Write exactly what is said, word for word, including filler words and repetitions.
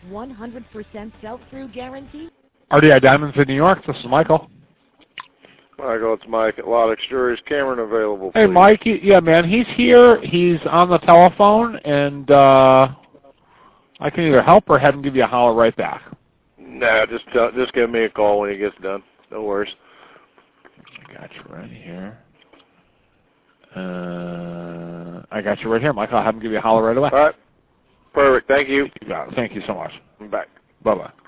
one hundred percent sell-through guarantee. R D I Diamonds in New York. This is Michael. Michael, it's Mike at Lot Exteriors. Cameron available, please. Hey, Mike. Yeah, man, he's here. He's on the telephone, and uh, I can either help or have him give you a holler right back. Nah, just tell, just give me a call when he gets done. No worries. I got you right here. Uh, I got you right here, Mike. I'll have him give you a holler right away. All right. Perfect. Thank you. You got it. Thank you so much. I'm back. Bye-bye.